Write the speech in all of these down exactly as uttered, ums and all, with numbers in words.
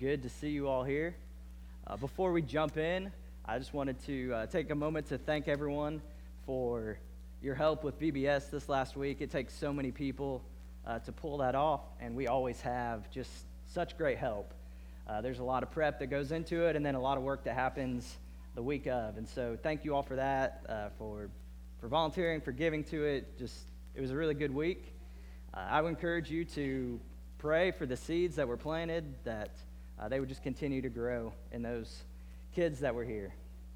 good to see you all here. Uh, before we jump in, I just wanted to uh, take a moment to thank everyone for your help with V B S this last week. It takes so many people uh, to pull that off, and we always have just such great help. Uh, there's a lot of prep that goes into it, and then a lot of work that happens the week of. And so thank you all for that, uh, for for volunteering, for giving to it. Just it was a really good week. Uh, I would encourage you to pray for the seeds that were planted, that uh, they would just continue to grow in those kids that were here.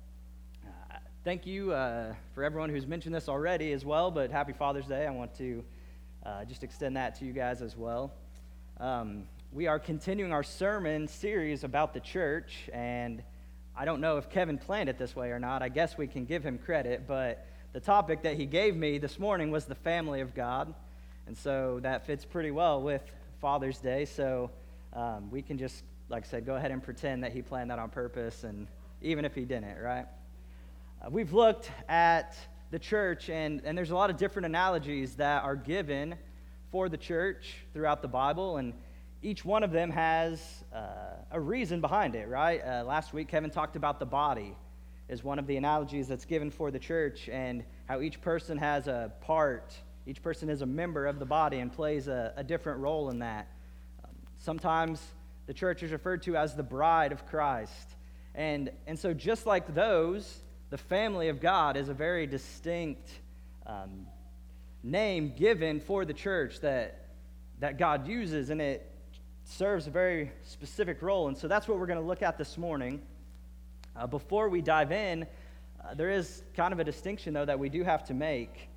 Uh, thank you uh, for everyone who's mentioned this already as well, but happy Father's Day. I want to uh, just extend that to you guys as well. Um, we are continuing our sermon series about the church, and I don't know if Kevin planned it this way or not. I guess we can give him credit, but the topic that he gave me this morning was the family of God, and so that fits pretty well with Father's Day, so um, we can just, like I said, go ahead and pretend that he planned that on purpose, and even if he didn't, right? Uh, we've looked at the church, and, and there's a lot of different analogies that are given for the church throughout the Bible, and each one of them has uh, a reason behind it, right? Uh, last week, Kevin talked about the body is one of the analogies that's given for the church, and how each person has a part. Each person is a member of the body and plays a, a different role in that. Um, sometimes the church is referred to as the bride of Christ. And, and so just like those, the family of God is a very distinct um, name given for the church that, that God uses, and it serves a very specific role. And so that's what we're going to look at this morning. Uh, before we dive in, uh, there is kind of a distinction, though, that we do have to make.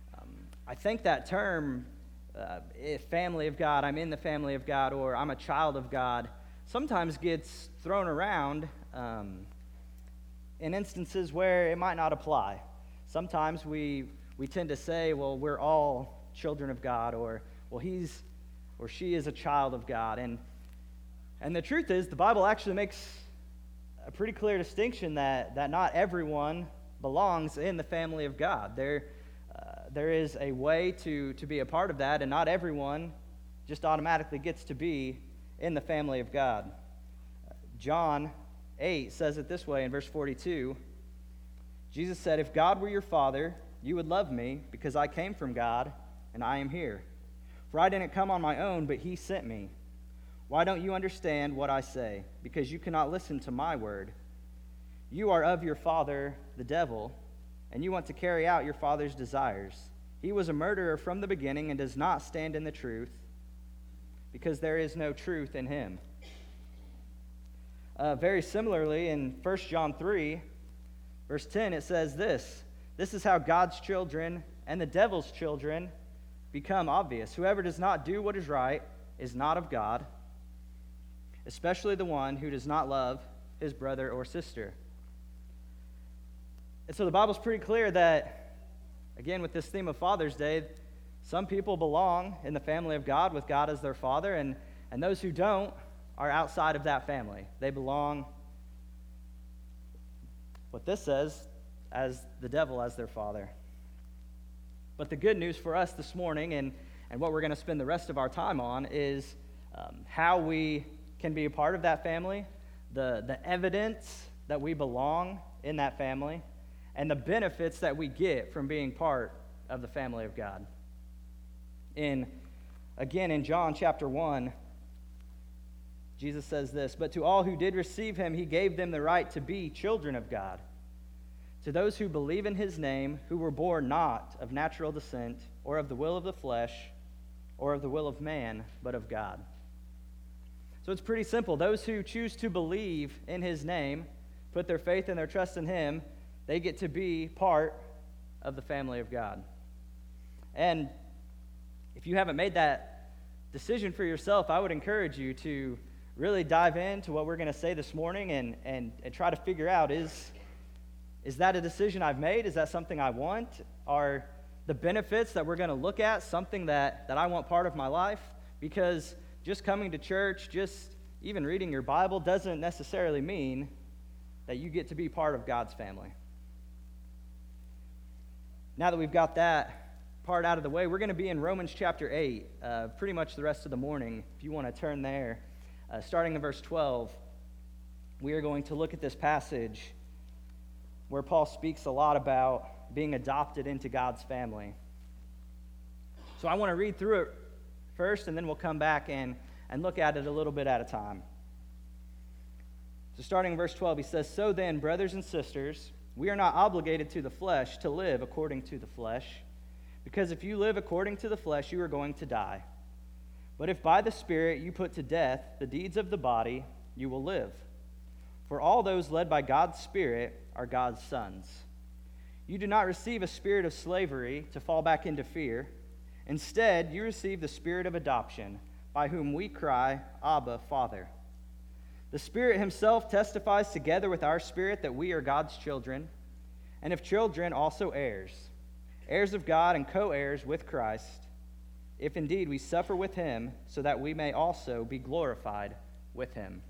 I think that term, uh, if family of God, I'm in the family of God, or I'm a child of God, sometimes gets thrown around um, in instances where it might not apply. Sometimes we we tend to say, well, we're all children of God, or well, he's or she is a child of God. And and the truth is, the Bible actually makes a pretty clear distinction that, that not everyone belongs in the family of God. There Uh, there is a way to, to be a part of that, and not everyone just automatically gets to be in the family of God. Uh, John eight says it this way in verse forty-two. Jesus said, "If God were your Father, you would love me, because I came from God, and I am here. For I didn't come on my own, but he sent me. Why don't you understand what I say? Because you cannot listen to my word. You are of your father, the devil, and you want to carry out your father's desires. He was a murderer from the beginning and does not stand in the truth, because there is no truth in him." Uh, very similarly, in First John three, verse ten, it says this, "This is how God's children and the devil's children become obvious. Whoever does not do what is right is not of God, especially the one who does not love his brother or sister." And so the Bible's pretty clear that, again, with this theme of Father's Day, some people belong in the family of God with God as their father, and, and those who don't are outside of that family. They belong, what this says, as the devil as their father. But the good news for us this morning, and, and what we're going to spend the rest of our time on, is um, how we can be a part of that family, the, the evidence that we belong in that family, and the benefits that we get from being part of the family of God. In, again, in John chapter one, Jesus says this, "But to all who did receive him, he gave them the right to be children of God. To those who believe in his name, who were born not of natural descent, or of the will of the flesh, or of the will of man, but of God." So it's pretty simple. Those who choose to believe in his name, put their faith and their trust in him, they get to be part of the family of God. And if you haven't made that decision for yourself, I would encourage you to really dive into what we're going to say this morning and, and, and try to figure out, is, is that a decision I've made? Is that something I want? Are the benefits that we're going to look at something that, that I want part of my life? Because just coming to church, just even reading your Bible doesn't necessarily mean that you get to be part of God's family. Now that we've got that part out of the way, we're going to be in Romans chapter eight, uh, pretty much the rest of the morning, if you want to turn there. Uh, starting in verse twelve, we are going to look at this passage where Paul speaks a lot about being adopted into God's family. So I want to read through it first, and then we'll come back and, and look at it a little bit at a time. So starting in verse twelve, he says, "So then, brothers and sisters, we are not obligated to the flesh to live according to the flesh, because if you live according to the flesh, you are going to die. But if by the Spirit you put to death the deeds of the body, you will live. For all those led by God's Spirit are God's sons. You do not receive a spirit of slavery to fall back into fear. Instead, you receive the Spirit of adoption, by whom we cry, 'Abba, Father.' The Spirit himself testifies together with our spirit that we are God's children, and if children, also heirs, heirs of God and co-heirs with Christ, if indeed we suffer with him, so that we may also be glorified with him."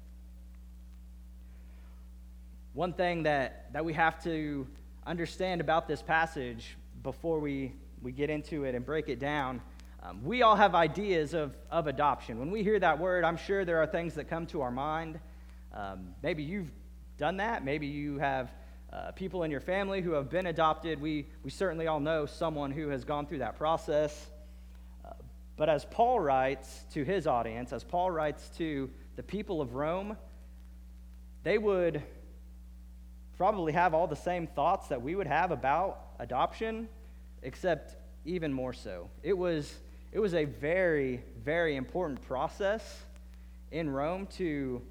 One thing that, that we have to understand about this passage before we, we get into it and break it down, um, we all have ideas of, of adoption. When we hear that word, I'm sure there are things that come to our mind. Um, maybe you've done that. Maybe you have uh, people in your family who have been adopted. We, we certainly all know someone who has gone through that process. Uh, but as Paul writes to his audience, as Paul writes to the people of Rome, they would probably have all the same thoughts that we would have about adoption, except even more so. It was, it was a very, very important process in Rome to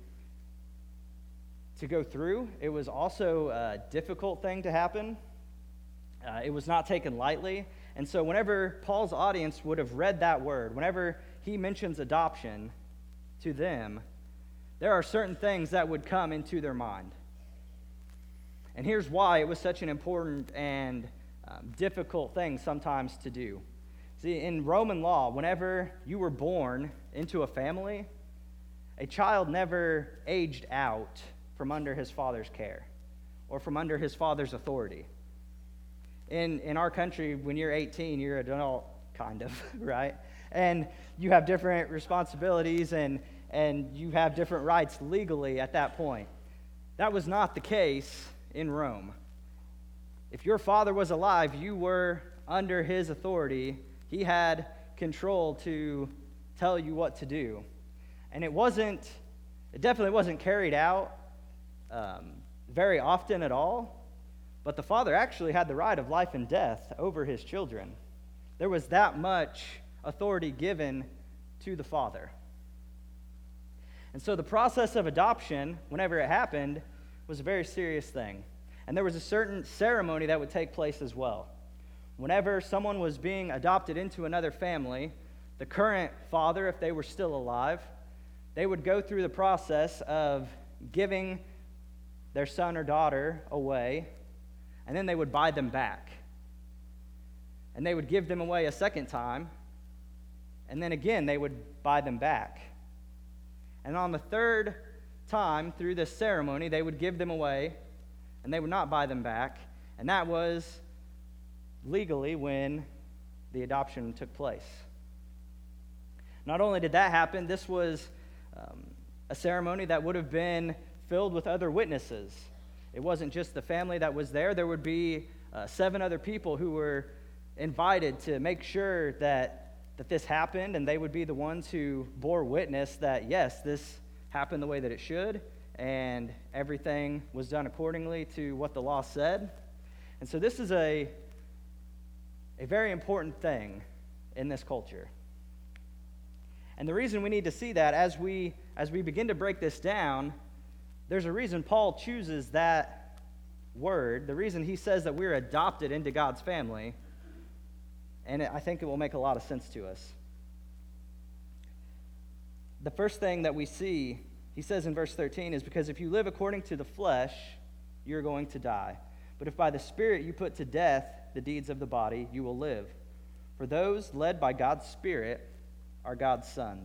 to go through. It was also a difficult thing to happen. Uh, it was not taken lightly. And so whenever Paul's audience would have read that word, whenever he mentions adoption to them, there are certain things that would come into their mind. And here's why it was such an important and um, difficult thing sometimes to do. See, in Roman law, whenever you were born into a family, a child never aged out from under his father's care or from under his father's authority. In in our country, when you're eighteen, you're an adult, kind of, right? And you have different responsibilities and, and you have different rights legally at that point. That was not the case in Rome. If your father was alive, you were under his authority. He had control to tell you what to do. And it wasn't, it definitely wasn't carried out Um, very often at all, but the father actually had the right of life and death over his children. There was that much authority given to the father. And so the process of adoption, whenever it happened, was a very serious thing. And there was a certain ceremony that would take place as well. Whenever someone was being adopted into another family, the current father, if they were still alive, they would go through the process of giving their son or daughter away, and then they would buy them back. And they would give them away a second time, and then again they would buy them back. And on the third time through this ceremony, they would give them away, and they would not buy them back. And that was legally when the adoption took place. Not only did that happen, this was um, a ceremony that would have been filled with other witnesses. It wasn't just the family that was there. There would be uh, seven other people who were invited to make sure that, that this happened, and they would be the ones who bore witness that, yes, this happened the way that it should, and everything was done accordingly to what the law said. And so this is a, a very important thing in this culture. And the reason we need to see that as we as we begin to break this down, there's a reason Paul chooses that word, the reason he says that we're adopted into God's family, and I think it will make a lot of sense to us. The first thing that we see, he says in verse thirteen, is because if you live according to the flesh, you're going to die. But if by the Spirit you put to death the deeds of the body, you will live. For those led by God's Spirit are God's sons.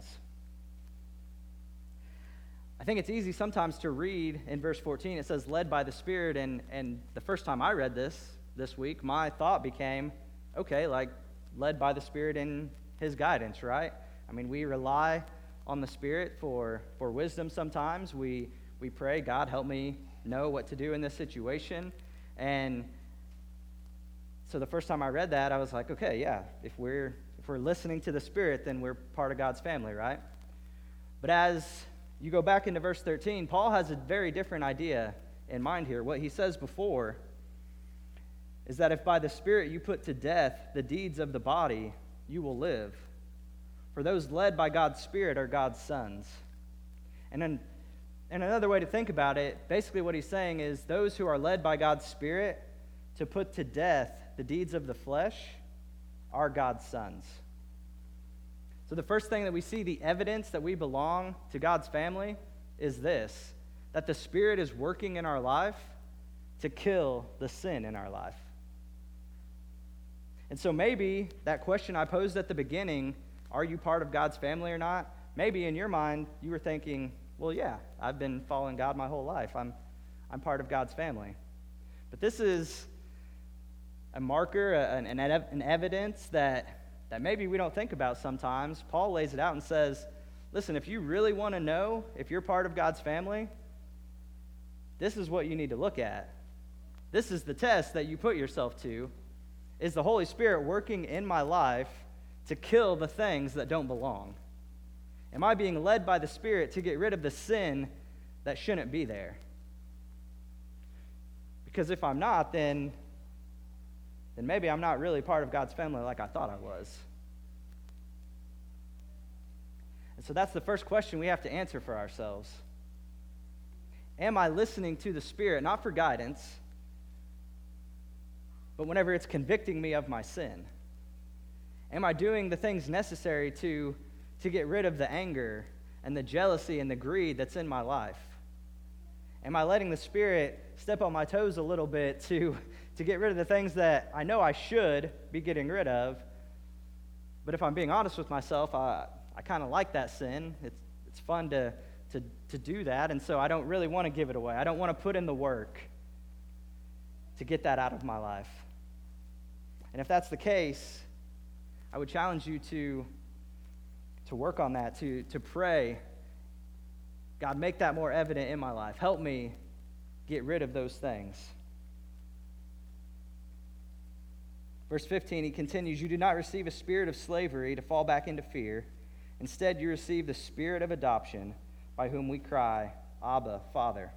I think it's easy sometimes to read in verse fourteen, it says led by the Spirit, and, and the first time I read this this week, my thought became, okay, like led by the Spirit in his guidance, right? I mean, we rely on the Spirit for, for wisdom sometimes. We, we pray, God, help me know what to do in this situation. And so the first time I read that, I was like, okay, yeah, if we're if we're listening to the Spirit, then we're part of God's family, right? But as you go back into verse thirteen, Paul has a very different idea in mind here. What he says before is that if by the Spirit you put to death the deeds of the body, you will live. For those led by God's Spirit are God's sons. And then, and another way to think about it, basically what he's saying is those who are led by God's Spirit to put to death the deeds of the flesh are God's sons. So the first thing that we see, the evidence that we belong to God's family, is this, that the Spirit is working in our life to kill the sin in our life. And so maybe that question I posed at the beginning, are you part of God's family or not? Maybe in your mind you were thinking, well, yeah, I've been following God my whole life. I'm, I'm part of God's family. But this is a marker, an, an, an evidence that, that maybe we don't think about sometimes. Paul lays it out and says, listen, if you really want to know if you're part of God's family, this is what you need to look at. This is the test that you put yourself to. Is the Holy Spirit working in my life to kill the things that don't belong? Am I being led by the Spirit to get rid of the sin that shouldn't be there? Because if I'm not, then, then maybe I'm not really part of God's family like I thought I was. And so that's the first question we have to answer for ourselves. Am I listening to the Spirit, not for guidance, but whenever it's convicting me of my sin? Am I doing the things necessary to, to get rid of the anger and the jealousy and the greed that's in my life? Am I letting the Spirit step on my toes a little bit to, to get rid of the things that I know I should be getting rid of? But if I'm being honest with myself, I, I kind of like that sin. It's, it's fun to, to, to do that, and so I don't really want to give it away. I don't want to put in the work to get that out of my life. And if that's the case, I would challenge you to, to work on that, to, to pray, God, make that more evident in my life. Help me get rid of those things. Verse fifteen, he continues, you do not receive a spirit of slavery to fall back into fear. Instead, you receive the spirit of adoption, by whom we cry, Abba, Father.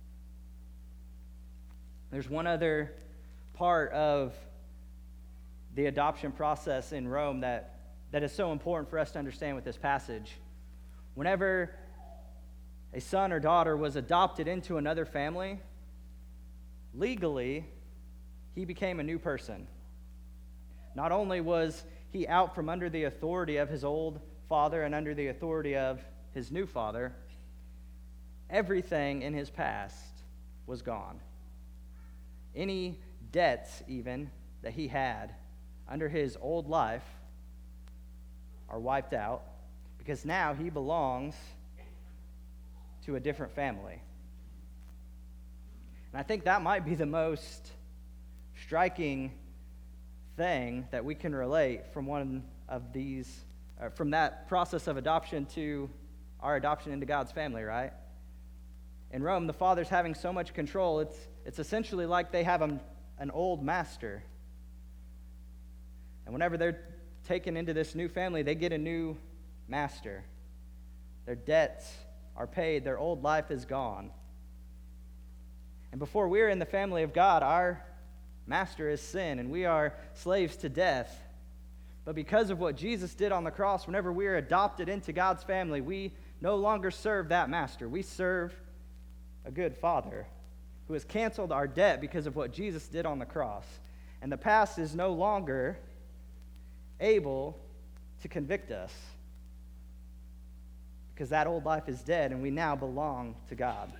There's one other part of the adoption process in Rome that, that is so important for us to understand with this passage. Whenever a son or daughter was adopted into another family, legally, he became a new person. Not only was he out from under the authority of his old father and under the authority of his new father, everything in his past was gone. Any debts, even, that he had under his old life are wiped out because now he belongs to a different family. And I think that might be the most striking thing that we can relate from one of these, uh, from that process of adoption to our adoption into God's family, right? In Rome, the father's having so much control, it's it's essentially like they have a, an old master. And whenever they're taken into this new family, they get a new master. Their debts are paid. Their old life is gone. And before we're in the family of God, our master is sin, and we are slaves to death. But because of what Jesus did on the cross, whenever we are adopted into God's family, we no longer serve that master. We serve a good father who has canceled our debt because of what Jesus did on the cross. And the past is no longer able to convict us because that old life is dead and we now belong to God.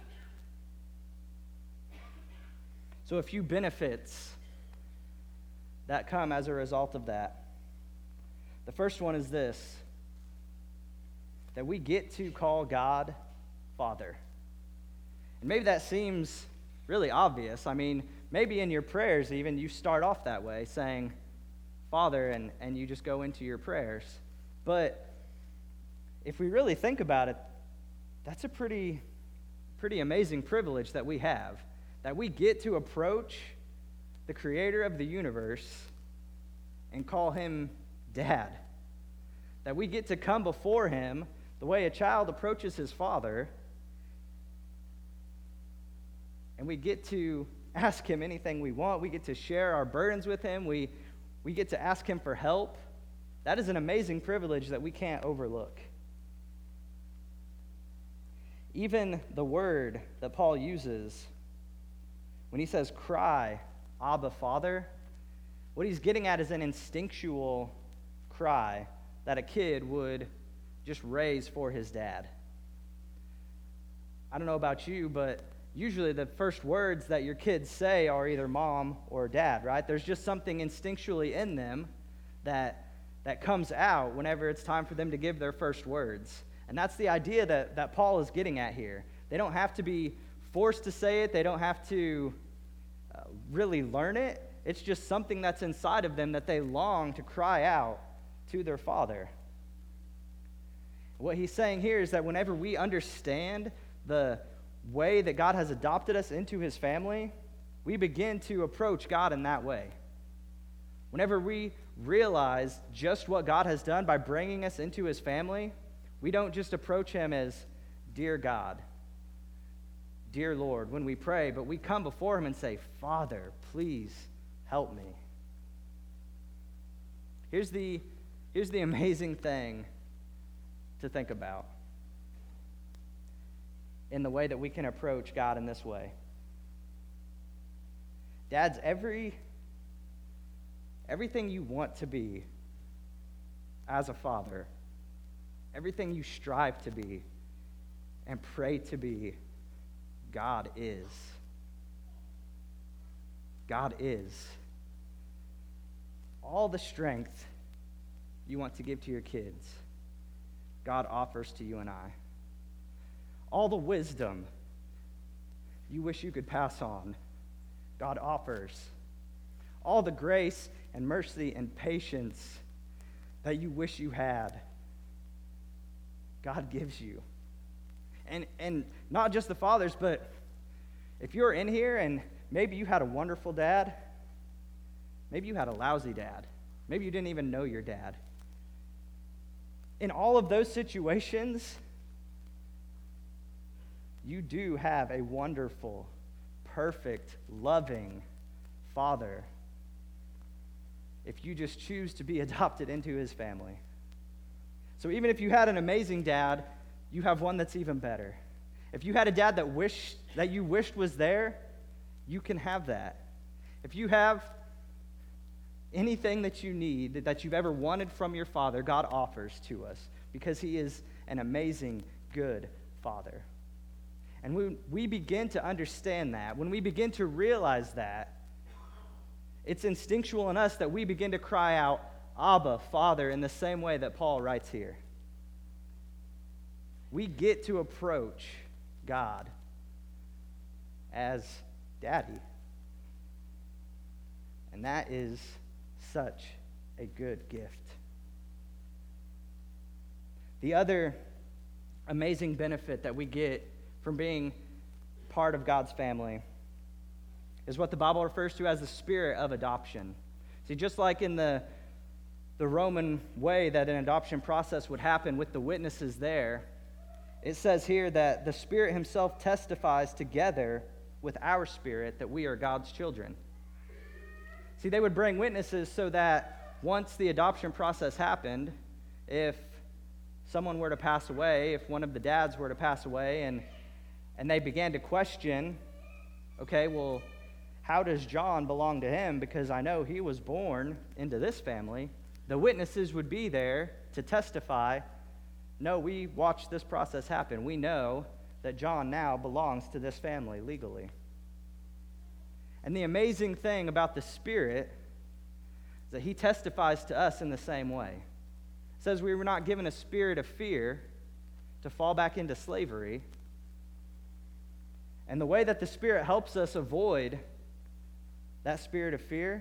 So a few benefits that come as a result of that. The first one is this, that we get to call God Father. And maybe that seems really obvious. I mean, maybe in your prayers even you start off that way, saying Father, and, and you just go into your prayers. But if we really think about it, that's a pretty, pretty amazing privilege that we have, that we get to approach the creator of the universe and call him Dad, that we get to come before him the way a child approaches his father, and we get to ask him anything we want. We get to share our burdens with him. We, we get to ask him for help. That is an amazing privilege that we can't overlook. Even the word that Paul uses when he says, cry, Abba, Father, what he's getting at is an instinctual cry that a kid would just raise for his dad. I don't know about you, but usually the first words that your kids say are either mom or dad, right? There's just something instinctually in them that, that comes out whenever it's time for them to give their first words. And that's the idea that, that Paul is getting at here. They don't have to be forced to say it. They don't have to uh, really learn it. It's just something that's inside of them that they long to cry out to their father. What he's saying here is that whenever we understand the way that God has adopted us into his family, we begin to approach God in that way. Whenever we realize just what God has done by bringing us into his family, we don't just approach him as, dear God, dear Lord, when we pray, but we come before him and say, Father, please help me. Here's the, here's the amazing thing to think about in the way that we can approach God in this way. Dads, every everything you want to be as a father, everything you strive to be and pray to be, God is. God is. All the strength you want to give to your kids, God offers to you and I. All the wisdom you wish you could pass on, God offers. All the grace and mercy and patience that you wish you had, God gives you. And and not just the fathers, but if you're in here and maybe you had a wonderful dad, maybe you had a lousy dad, maybe you didn't even know your dad. In all of those situations, you do have a wonderful, perfect, loving father if you just choose to be adopted into his family. So even if you had an amazing dad, you have one that's even better. If you had a dad that wished that you wished was there, you can have that. If you have anything that you need, that you've ever wanted from your father, God offers to us because he is an amazing, good father. And when we begin to understand that, when we begin to realize that, it's instinctual in us that we begin to cry out, Abba, Father, in the same way that Paul writes here. We get to approach God as Daddy. And that is such a good gift. The other amazing benefit that we get from being part of God's family is what the Bible refers to as the spirit of adoption. See, just like in the, the Roman way that an adoption process would happen with the witnesses there, it says here that the Spirit himself testifies together with our spirit that we are God's children. See, they would bring witnesses so that once the adoption process happened, if someone were to pass away, if one of the dads were to pass away, and and they began to question, okay, well, how does John belong to him? Because I know he was born into this family. The witnesses would be there to testify, no, we watched this process happen. We know that John now belongs to this family legally. And the amazing thing about the Spirit is that he testifies to us in the same way. It says we were not given a spirit of fear to fall back into slavery. And the way that the Spirit helps us avoid that spirit of fear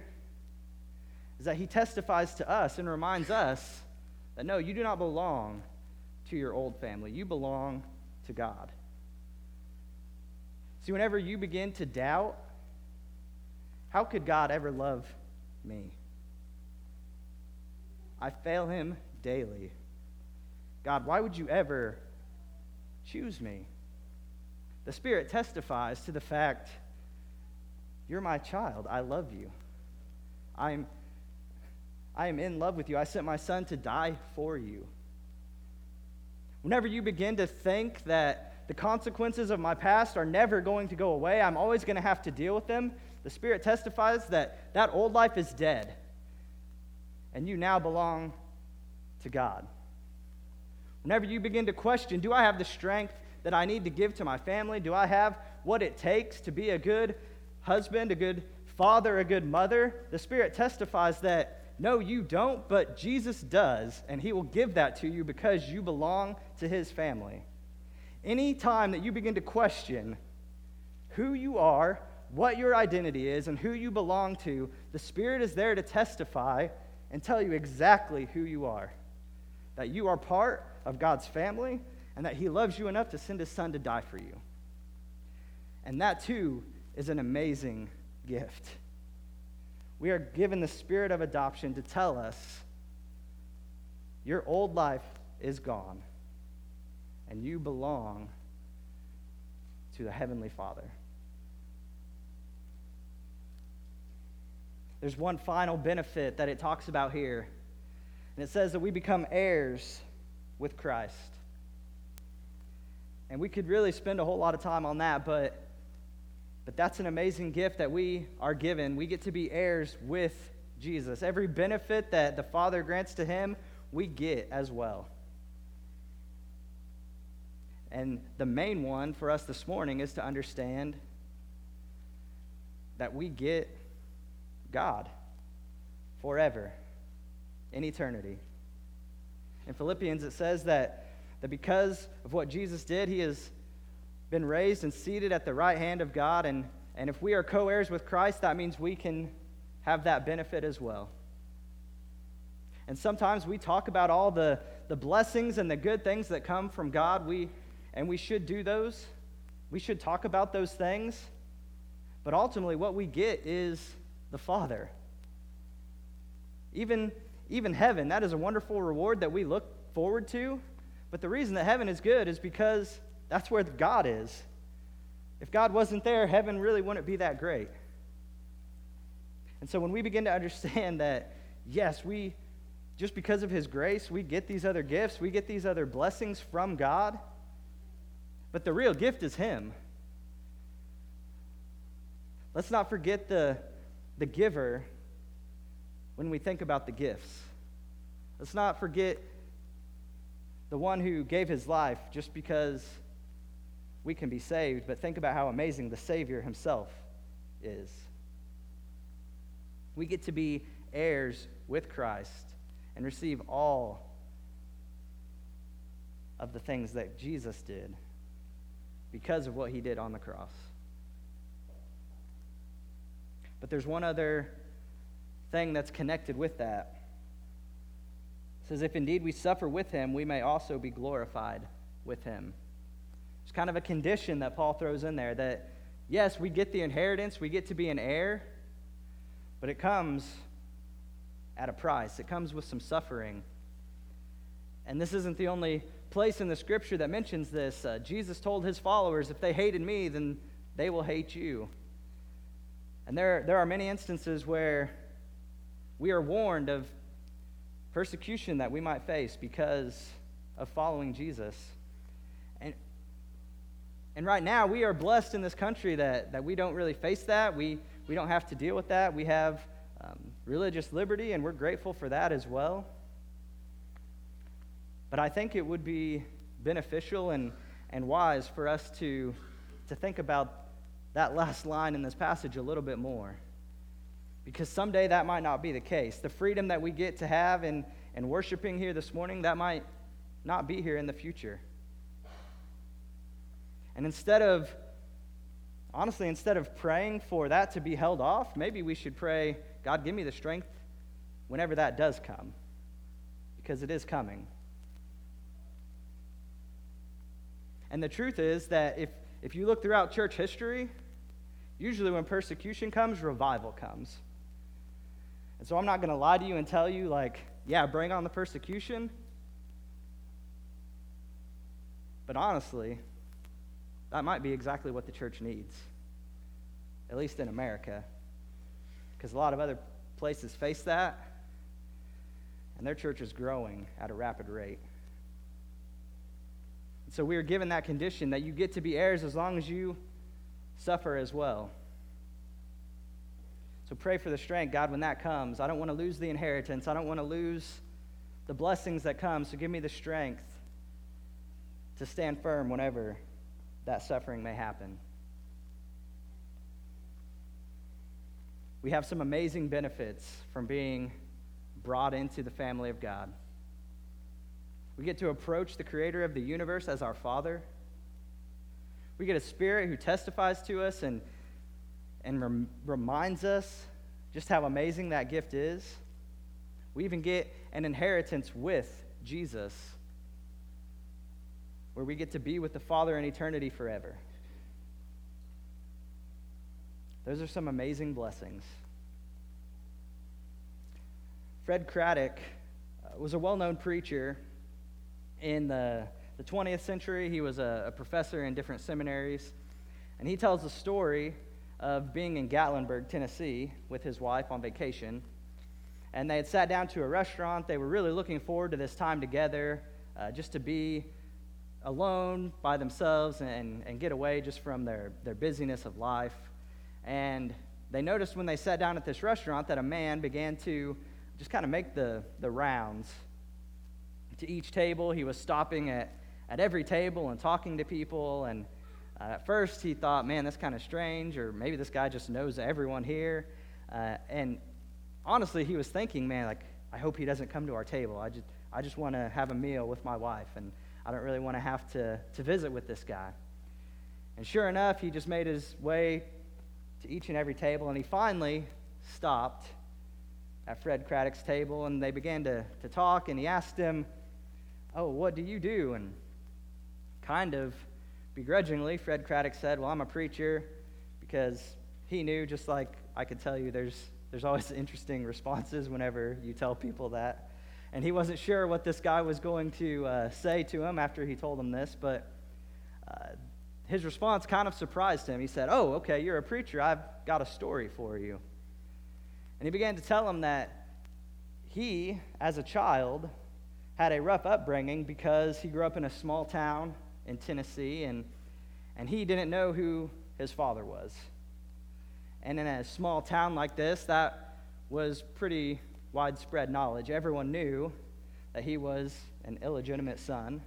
is that he testifies to us and reminds us that no, you do not belong to your old family. You belong to God. See, whenever you begin to doubt, how could God ever love me? I fail him daily. God, why would you ever choose me? The Spirit testifies to the fact, you're my child. I love you. I'm, I am in love with you. I sent my son to die for you. Whenever you begin to think that the consequences of my past are never going to go away, I'm always going to have to deal with them, the Spirit testifies that that old life is dead, and you now belong to God. Whenever you begin to question, do I have the strength that I need to give to my family? Do I have what it takes to be a good husband, a good father, a good mother? The Spirit testifies that no, you don't, but Jesus does, and he will give that to you because you belong to his family. Any time that you begin to question who you are, what your identity is, and who you belong to, the Spirit is there to testify and tell you exactly who you are. That you are part of God's family, and that he loves you enough to send his son to die for you. And that, too, is an amazing gift. We are given the spirit of adoption to tell us, your old life is gone, and you belong to the Heavenly Father. There's one final benefit that it talks about here, and it says that we become heirs with Christ. And we could really spend a whole lot of time on that, but But that's an amazing gift that we are given. We get to be heirs with Jesus. Every benefit that the Father grants to him, we get as well. And the main one for us this morning is to understand that we get God forever, in eternity. In Philippians, it says that, that because of what Jesus did, he has been raised and seated at the right hand of God, and, and if we are co-heirs with Christ, that means we can have that benefit as well. And sometimes we talk about all the, the blessings and the good things that come from God, we and we should do those. We should talk about those things, but ultimately what we get is the Father. Even, even heaven, that is a wonderful reward that we look forward to, but the reason that heaven is good is because that's where God is. If God wasn't there, heaven really wouldn't be that great. And so when we begin to understand that, yes, we, just because of his grace, we get these other gifts, we get these other blessings from God, but the real gift is him. Let's not forget the, the giver when we think about the gifts. Let's not forget the one who gave his life just because we can be saved, but think about how amazing the Savior himself is. We get to be heirs with Christ and receive all of the things that Jesus did because of what he did on the cross. But there's one other thing that's connected with that. It says, if indeed we suffer with him, we may also be glorified with him. It's kind of a condition that Paul throws in there that, yes, we get the inheritance, we get to be an heir, but it comes at a price. It comes with some suffering. And this isn't the only place in the scripture that mentions this. Uh, Jesus told his followers, if they hated me, then they will hate you. And there, there are many instances where we are warned of persecution that we might face because of following Jesus. And And right now, we are blessed in this country that, that we don't really face that. We, we don't have to deal with that. We have um, religious liberty, and we're grateful for that as well. But I think it would be beneficial and, and wise for us to, to think about that last line in this passage a little bit more. Because someday that might not be the case. The freedom that we get to have in, in worshiping here this morning, that might not be here in the future. And instead of, honestly, instead of praying for that to be held off, maybe we should pray, God, give me the strength whenever that does come, because it is coming. And the truth is that if, if you look throughout church history, usually when persecution comes, revival comes. And so I'm not going to lie to you and tell you, like, yeah, bring on the persecution. But honestly, that might be exactly what the church needs, at least in America, because a lot of other places face that, and their church is growing at a rapid rate. And so we are given that condition that you get to be heirs as long as you suffer as well. So pray for the strength, God, when that comes. I don't want to lose the inheritance. I don't want to lose the blessings that come, so give me the strength to stand firm whenever that suffering may happen. We have some amazing benefits from being brought into the family of God. We get to approach the creator of the universe as our Father. We get a Spirit who testifies to us and, and rem- reminds us just how amazing that gift is. We even get an inheritance with Jesus, where we get to be with the Father in eternity forever. Those are some amazing blessings. Fred Craddock uh, was a well-known preacher in the, the twentieth century. He was a, a professor in different seminaries, and he tells a story of being in Gatlinburg, Tennessee, with his wife on vacation, and they had sat down to a restaurant. They were really looking forward to this time together, uh, just to be alone by themselves and, and get away just from their, their busyness of life. And they noticed when they sat down at this restaurant that a man began to just kind of make the, the rounds to each table. He was stopping at, at every table and talking to people. And uh, at first he thought, man, that's kind of strange, or maybe this guy just knows everyone here. Uh, and honestly, he was thinking, man, like, I hope he doesn't come to our table. I just, I just want to have a meal with my wife, and I don't really want to have to, to visit with this guy. And sure enough, he just made his way to each and every table, and he finally stopped at Fred Craddock's table, and they began to, to talk, and he asked him, oh, what do you do? And kind of begrudgingly, Fred Craddock said, well, I'm a preacher, because he knew, just like I could tell you, there's, there's always interesting responses whenever you tell people that. And he wasn't sure what this guy was going to uh, say to him after he told him this, but uh, his response kind of surprised him. He said, oh, okay, you're a preacher. I've got a story for you. And he began to tell him that he, as a child, had a rough upbringing because he grew up in a small town in Tennessee, and, and he didn't know who his father was. And in a small town like this, that was pretty widespread knowledge. Everyone knew that he was an illegitimate son.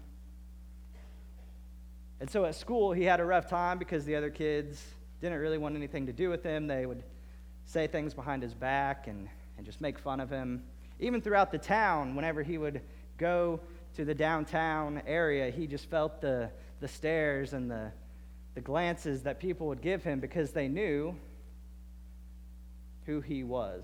And so at school, he had a rough time because the other kids didn't really want anything to do with him. They would say things behind his back and, and just make fun of him. Even throughout the town, whenever he would go to the downtown area, he just felt the, the stares and the, the glances that people would give him because they knew who he was.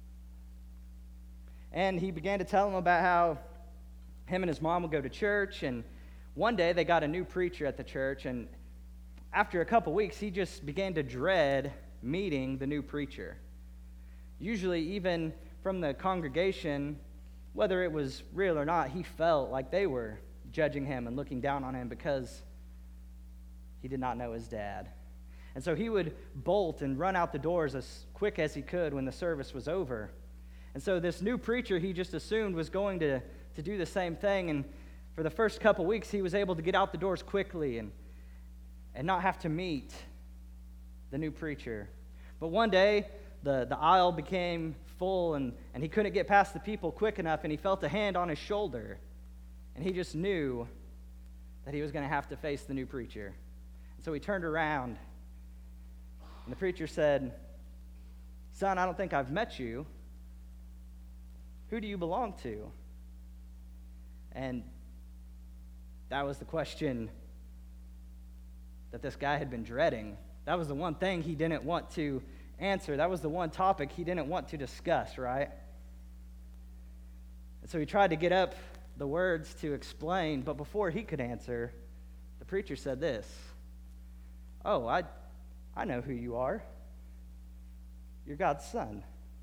And he began to tell him about how him and his mom would go to church, and one day they got a new preacher at the church, and after a couple weeks, he just began to dread meeting the new preacher. Usually, even from the congregation, whether it was real or not, he felt like they were judging him and looking down on him because he did not know his dad. And so he would bolt and run out the doors as quick as he could when the service was over. And so this new preacher, he just assumed, was going to, to do the same thing. And for the first couple weeks, he was able to get out the doors quickly and, and not have to meet the new preacher. But one day, the, the aisle became full, and, and he couldn't get past the people quick enough, and he felt a hand on his shoulder. And he just knew that he was going to have to face the new preacher. And so he turned around, and the preacher said, son, I don't think I've met you. Who do you belong to? And that was the question that this guy had been dreading. That was the one thing he didn't want to answer. That was the one topic he didn't want to discuss, right? And so he tried to get up the words to explain, but before he could answer, the preacher said this, "Oh, I, I know who you are. You're God's son.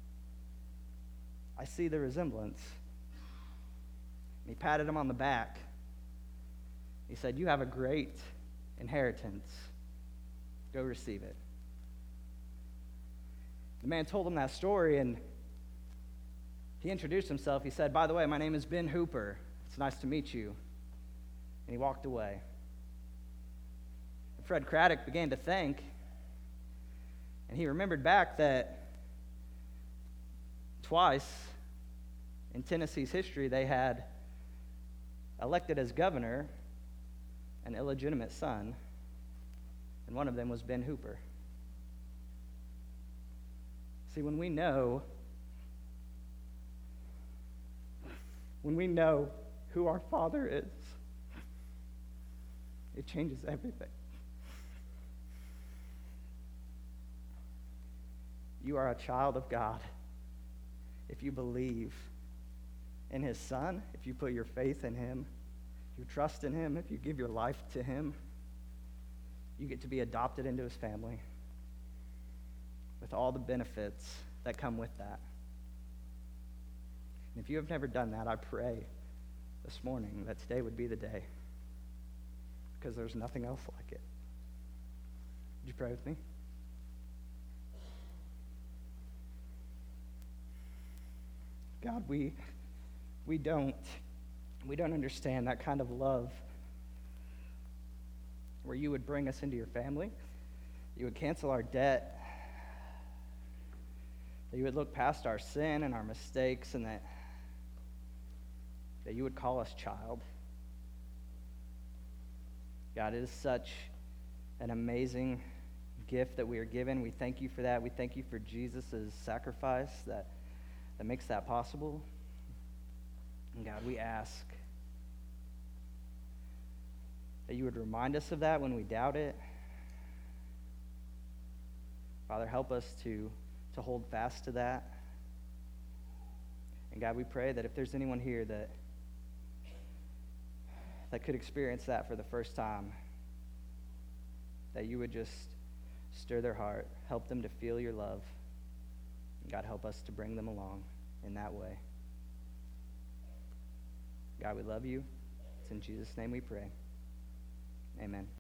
I see the resemblance." And he patted him on the back. He said, "You have a great inheritance. Go receive it." The man told him that story, and he introduced himself. He said, "By the way, my name is Ben Hooper. It's nice to meet you." And he walked away. And Fred Craddock began to think, and he remembered back that twice in Tennessee's history they had elected as governor an illegitimate son, and one of them was Ben Hooper. See, when we know, when we know who our Father is, it changes everything. You are a child of God if you believe in His Son, if you put your faith in Him, if you trust in Him, if you give your life to Him. You get to be adopted into His family with all the benefits that come with that. And if you have never done that, I pray this morning that today would be the day, because there's nothing else like it. Would you pray with me? God, we we don't we don't understand that kind of love where you would bring us into your family, you would cancel our debt, that you would look past our sin and our mistakes, and that that you would call us child. God, it is such an amazing gift that we are given. We thank you for that. We thank you for Jesus' sacrifice that, that makes that possible. And God, we ask that you would remind us of that when we doubt it. Father, help us to, to hold fast to that. And God, we pray that if there's anyone here that that could experience that for the first time, that you would just stir their heart, help them to feel your love. And God, help us to bring them along in that way. God, we love you. It's in Jesus' name we pray. Amen.